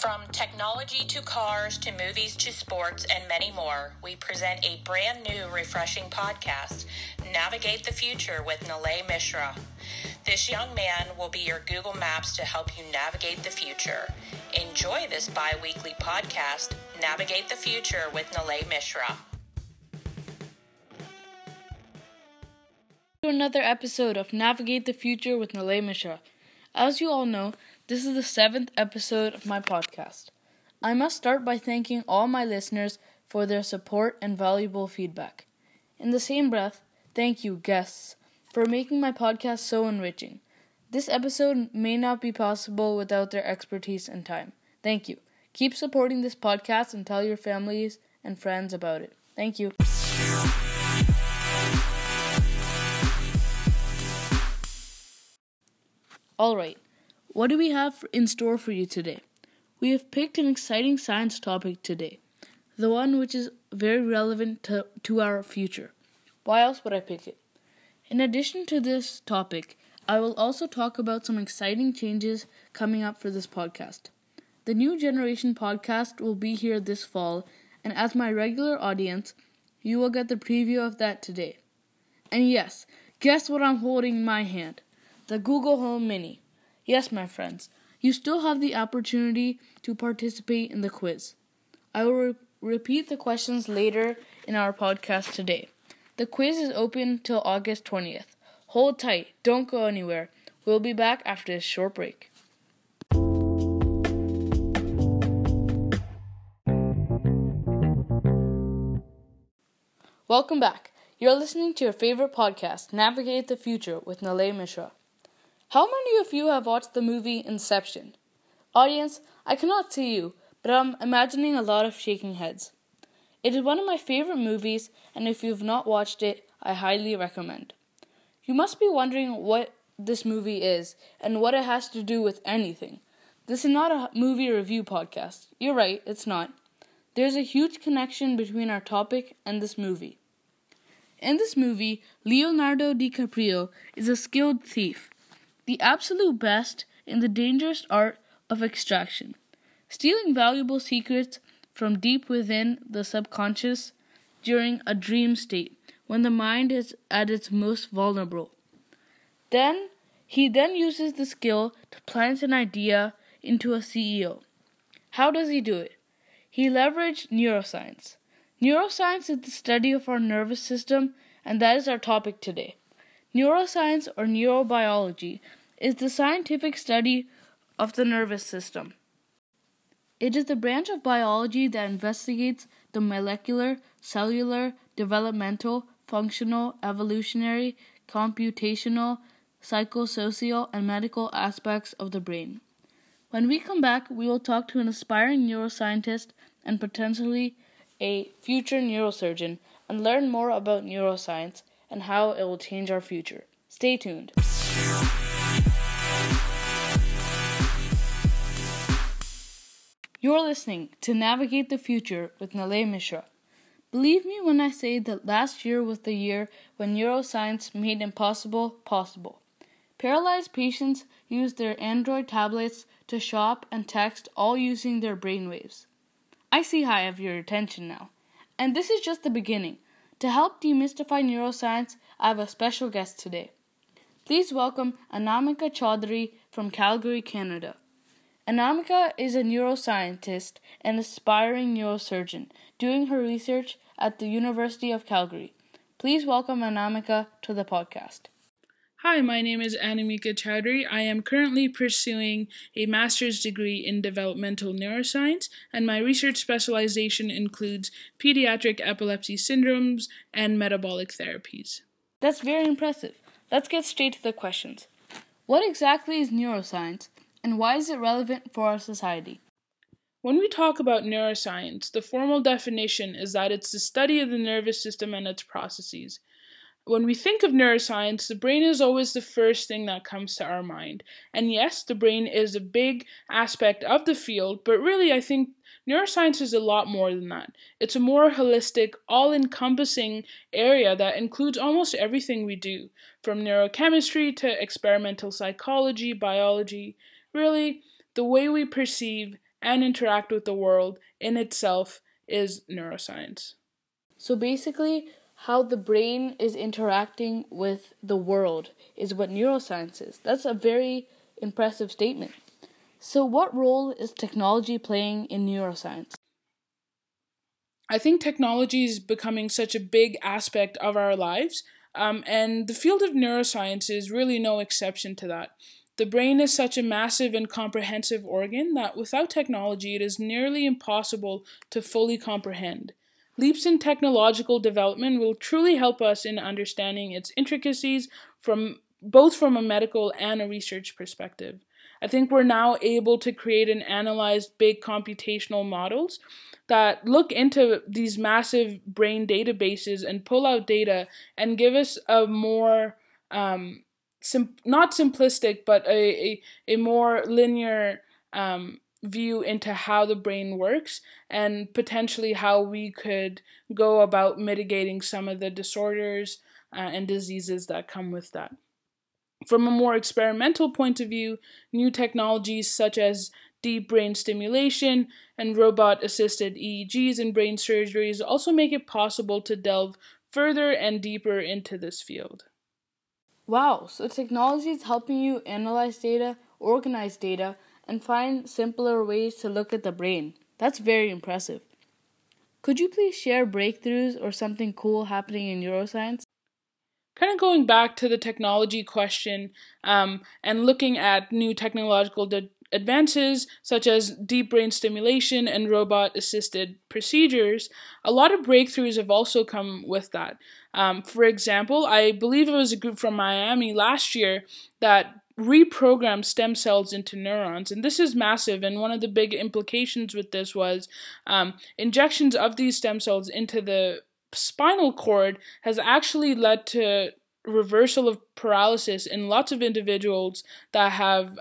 From technology to cars to movies to sports and many more, we present a brand new, refreshing podcast, Navigate the Future with Nalay Mishra. This young man will be your Google Maps to help you navigate the future. Enjoy this bi-weekly podcast, Navigate the Future with Nalay Mishra. To another episode of Navigate the Future with Nalay Mishra. As you all know, this is the 7th episode of my podcast. I must start by thanking all my listeners for their support and valuable feedback. In the same breath, thank you, guests, for making my podcast so enriching. This episode may not be possible without their expertise and time. Thank you. Keep supporting this podcast and tell your families and friends about it. Thank you. Alright, what do we have in store for you today? We have picked an exciting science topic today, the one which is very relevant to our future. Why else would I pick it? In addition to this topic, I will also talk about some exciting changes coming up for this podcast. The New Generation podcast will be here this fall, and as my regular audience, you will get the preview of that today. And yes, guess what I'm holding in my hand? The Google Home Mini. Yes, my friends, you still have the opportunity to participate in the quiz. I will repeat the questions later in our podcast today. The quiz is open till August 20th. Hold tight, don't go anywhere. We'll be back after this short break. Welcome back. You're listening to your favorite podcast, Navigate the Future with Nalay Mishra. How many of you have watched the movie Inception? Audience, I cannot see you, but I'm imagining a lot of shaking heads. It is one of my favorite movies, and if you have not watched it, I highly recommend. You must be wondering what this movie is, and what it has to do with anything. This is not a movie review podcast. You're right, it's not. There's a huge connection between our topic and this movie. In this movie, Leonardo DiCaprio is a skilled thief, the absolute best in the dangerous art of extraction, stealing valuable secrets from deep within the subconscious during a dream state when the mind is at its most vulnerable. He then uses the skill to plant an idea into a CEO. How does he do it? He leveraged neuroscience. Neuroscience is the study of our nervous system, and that is our topic today. Neuroscience, or neurobiology, is the scientific study of the nervous system. It is the branch of biology that investigates the molecular, cellular, developmental, functional, evolutionary, computational, psychosocial, and medical aspects of the brain. When we come back, we will talk to an aspiring neuroscientist and potentially a future neurosurgeon and learn more about neuroscience and how it will change our future. Stay tuned. You're listening to Navigate the Future with Nalay Mishra. Believe me when I say that last year was the year when neuroscience made impossible possible. Paralyzed patients used their Android tablets to shop and text, all using their brainwaves. I see how I have your attention now. And this is just the beginning. To help demystify neuroscience, I have a special guest today. Please welcome Anamika Chaudhary from Calgary, Canada. Anamika is a neuroscientist and aspiring neurosurgeon doing her research at the University of Calgary. Please welcome Anamika to the podcast. Hi, my name is Anamika Chaudhary. I am currently pursuing a master's degree in developmental neuroscience, and my research specialization includes pediatric epilepsy syndromes and metabolic therapies. That's very impressive. Let's get straight to the questions. What exactly is neuroscience, and why is it relevant for our society? When we talk about neuroscience, the formal definition is that it's the study of the nervous system and its processes. When we think of neuroscience, the brain is always the first thing that comes to our mind. And yes, the brain is a big aspect of the field, but really I think neuroscience is a lot more than that. It's a more holistic, all-encompassing area that includes almost everything we do, from neurochemistry to experimental psychology, biology. Really, the way we perceive and interact with the world in itself is neuroscience. So basically, how the brain is interacting with the world is what neuroscience is. That's a very impressive statement. So what role is technology playing in neuroscience? I think technology is becoming such a big aspect of our lives, and the field of neuroscience is really no exception to that. The brain is such a massive and comprehensive organ that without technology it is nearly impossible to fully comprehend. Leaps in technological development will truly help us in understanding its intricacies from both from a medical and a research perspective. I think we're now able to create and analyze big computational models that look into these massive brain databases and pull out data and give us a more not simplistic, but a more linear view into how the brain works and potentially how we could go about mitigating some of the disorders and diseases that come with that. From a more experimental point of view, new technologies such as deep brain stimulation and robot-assisted EEGs and brain surgeries also make it possible to delve further and deeper into this field. Wow, so technology is helping you analyze data, organize data, and find simpler ways to look at the brain. That's very impressive. Could you please share breakthroughs or something cool happening in neuroscience? Kind of going back to the technology question and looking at new technological advances such as deep brain stimulation and robot assisted procedures, a lot of breakthroughs have also come with that. For example, I believe it was a group from Miami last year that reprogrammed stem cells into neurons, and this is massive. And one of the big implications with this was injections of these stem cells into the spinal cord has actually led to reversal of paralysis in lots of individuals that have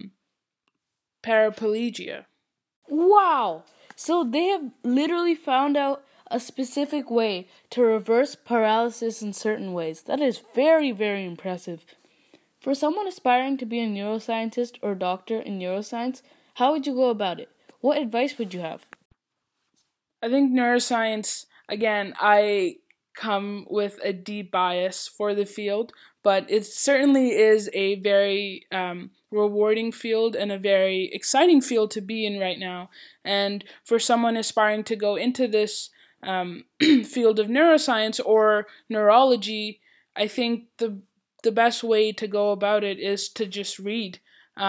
paraplegia. Wow! So they have literally found out a specific way to reverse paralysis in certain ways. That is very, very impressive. For someone aspiring to be a neuroscientist or doctor in neuroscience, how would you go about it? What advice would you have? I think neuroscience, again, I come with a deep bias for the field, but it certainly is a very rewarding field and a very exciting field to be in right now. And for someone aspiring to go into this field of neuroscience or neurology, I think the best way to go about it is to just read.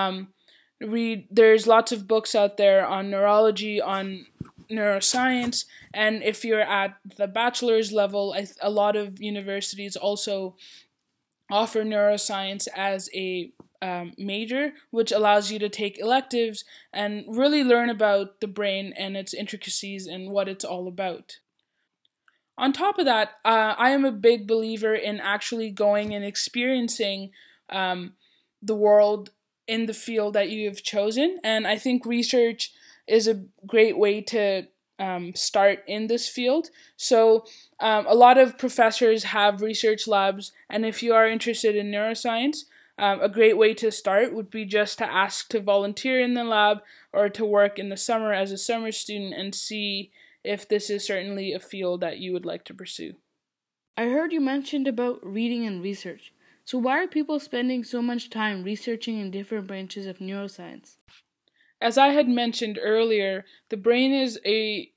There's lots of books out there on neurology, on neuroscience, and if you're at the bachelor's level, a lot of universities also offer neuroscience as a major, which allows you to take electives and really learn about the brain and its intricacies and what it's all about. On top of that, I am a big believer in actually going and experiencing the world in the field that you have chosen, and I think research is a great way to start in this field. So a lot of professors have research labs, and if you are interested in neuroscience, a great way to start would be just to ask to volunteer in the lab or to work in the summer as a summer student and see if this is certainly a field that you would like to pursue. I heard you mentioned about reading and research. So why are people spending so much time researching in different branches of neuroscience? As I had mentioned earlier, the brain is a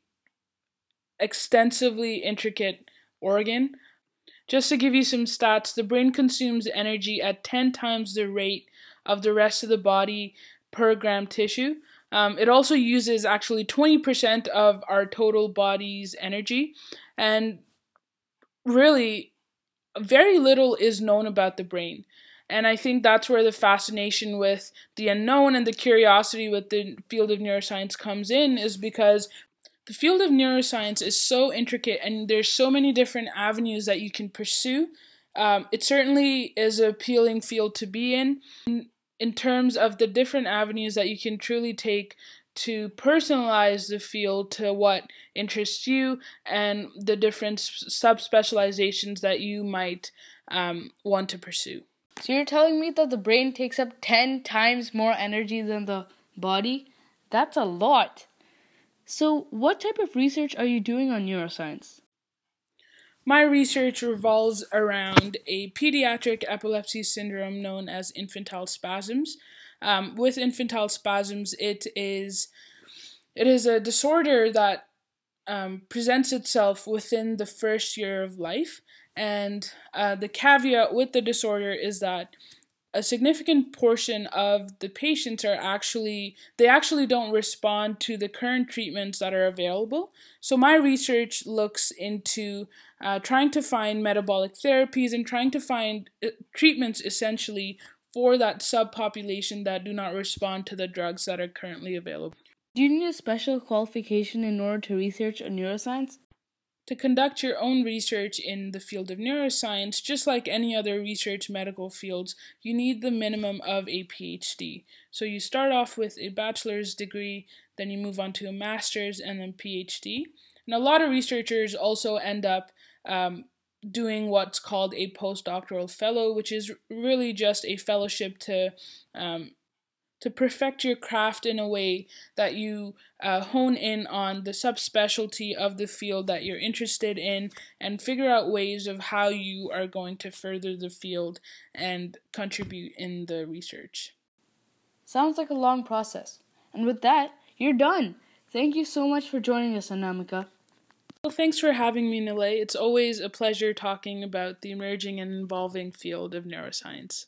extensively intricate organ. Just to give you some stats, the brain consumes energy at 10 times the rate of the rest of the body per gram tissue. It also uses actually 20% of our total body's energy, and really, very little is known about the brain. And I think that's where the fascination with the unknown and the curiosity with the field of neuroscience comes in, is because the field of neuroscience is so intricate and there's so many different avenues that you can pursue. It certainly is an appealing field to be in terms of the different avenues that you can truly take to personalize the field to what interests you and the different subspecializations that you might want to pursue. So you're telling me that the brain takes up 10 times more energy than the body? That's a lot. So, what type of research are you doing on neuroscience? My research revolves around a pediatric epilepsy syndrome known as infantile spasms. With infantile spasms, it is a disorder that presents itself within the first year of life, and the caveat with the disorder is that a significant portion of the patients they actually don't respond to the current treatments that are available. So my research looks into trying to find metabolic therapies and trying to find treatments essentially for that subpopulation that do not respond to the drugs that are currently available. Do you need a special qualification in order to research on neuroscience? To conduct your own research in the field of neuroscience, just like any other research medical fields, you need the minimum of a PhD. So you start off with a bachelor's degree, then you move on to a master's and then PhD. And a lot of researchers also end up doing what's called a postdoctoral fellow, which is really just a fellowship to perfect your craft in a way that you hone in on the subspecialty of the field that you're interested in and figure out ways of how you are going to further the field and contribute in the research. Sounds like a long process. And with that, you're done. Thank you so much for joining us, Anamika. Well, thanks for having me, Nilay. It's always a pleasure talking about the emerging and evolving field of neuroscience.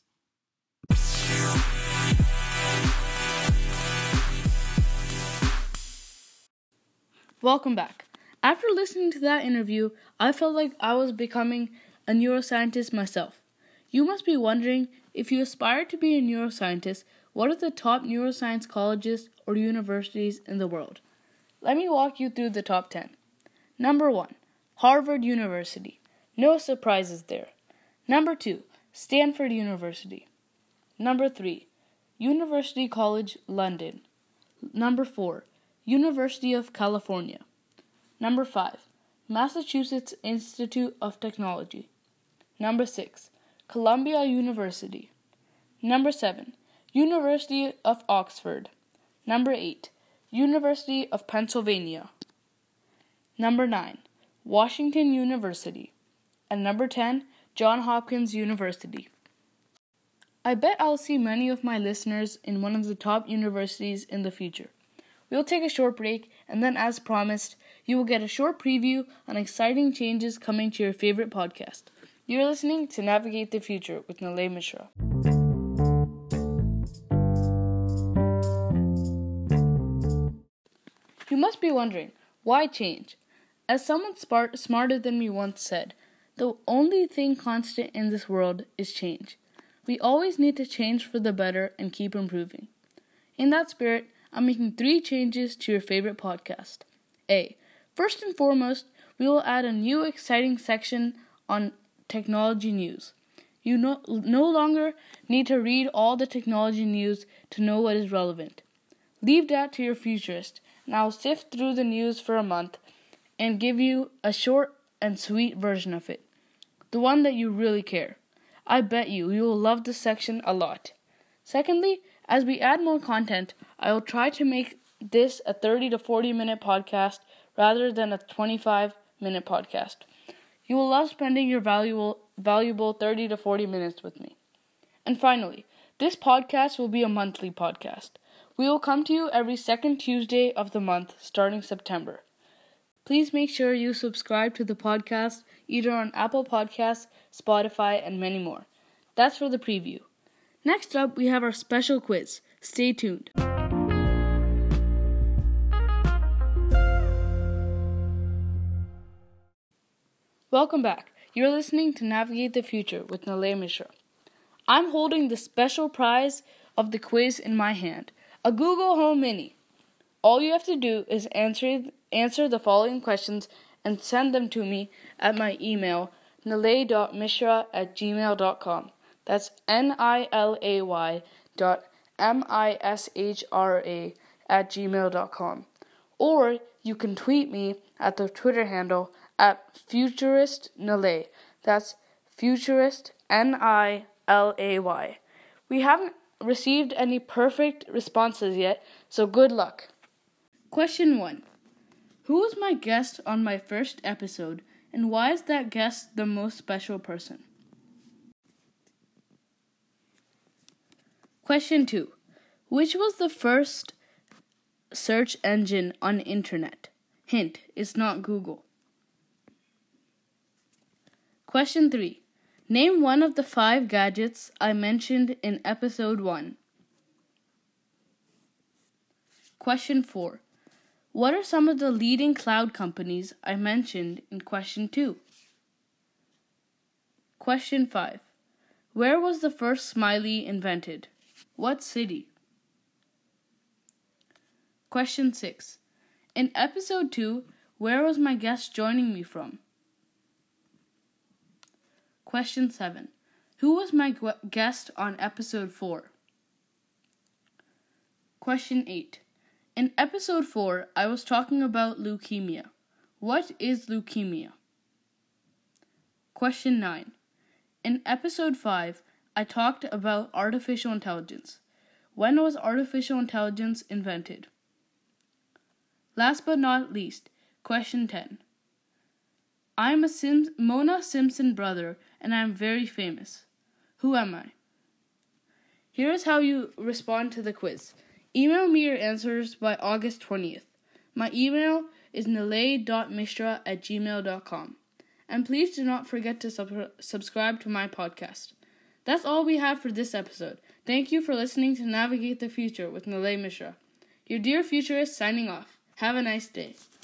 Welcome back. After listening to that interview, I felt like I was becoming a neuroscientist myself. You must be wondering, if you aspire to be a neuroscientist, what are the top neuroscience colleges or universities in the world? Let me walk you through the top 10. Number 1, Harvard University. No surprises there. Number 2, Stanford University. Number 3, University College London. Number 4, University of California. Number 5, Massachusetts Institute of Technology. Number 6, Columbia University. Number 7, University of Oxford. Number 8, University of Pennsylvania. Number 9, Washington University. And number 10, Johns Hopkins University. I bet I'll see many of my listeners in one of the top universities in the future. We'll take a short break, and then, as promised, you will get a short preview on exciting changes coming to your favorite podcast. You're listening to Navigate the Future with Nilay Mishra. You must be wondering, why change? As someone smarter than me once said, the only thing constant in this world is change. We always need to change for the better and keep improving. In that spirit, I'm making 3 changes to your favorite podcast. A. First and foremost, we will add a new exciting section on technology news. You no longer need to read all the technology news to know what is relevant. Leave that to your futurist, and I'll sift through the news for a month and give you a short and sweet version of it. The one that you really care. I bet you will love this section a lot. Secondly, as we add more content, I will try to make this a 30 to 40 minute podcast rather than a 25-minute podcast. You will love spending your valuable 30 to 40 minutes with me. And finally, this podcast will be a monthly podcast. We will come to you every second Tuesday of the month starting September. Please make sure you subscribe to the podcast either on Apple Podcasts, Spotify, and many more. That's for the preview. Next up, we have our special quiz. Stay tuned. Welcome back. You're listening to Navigate the Future with Nilay Mishra. I'm holding the special prize of the quiz in my hand, a Google Home Mini. All you have to do is answer the following questions and send them to me at my email, nilay.mishra@gmail.com. That's nilay.mishra@gmail.com. Or you can tweet me at the Twitter handle @futuristnilay. That's futurist NILAY. We haven't received any perfect responses yet, so good luck. Question 1. Who was my guest on my first episode, and why is that guest the most special person? Question 2. Which was the first search engine on the internet? Hint, it's not Google. Question 3. Name one of the 5 gadgets I mentioned in episode 1. Question 4. What are some of the leading cloud companies I mentioned in question 2? Question 5. Where was the first smiley invented? What city? Question 6. In episode 2, where was my guest joining me from? Question 7. Who was my guest on episode 4? Question 8. In episode 4, I was talking about leukemia. What is leukemia? Question 9. In episode 5, I talked about artificial intelligence. When was artificial intelligence invented? Last but not least, question 10. I am a Mona Simpson brother, and I am very famous. Who am I? Here is how you respond to the quiz. Email me your answers by August 20th. My email is nalay.mishra@gmail.com. And please do not forget to subscribe to my podcast. That's all we have for this episode. Thank you for listening to Navigate the Future with Nalay Mishra. Your dear futurist signing off. Have a nice day.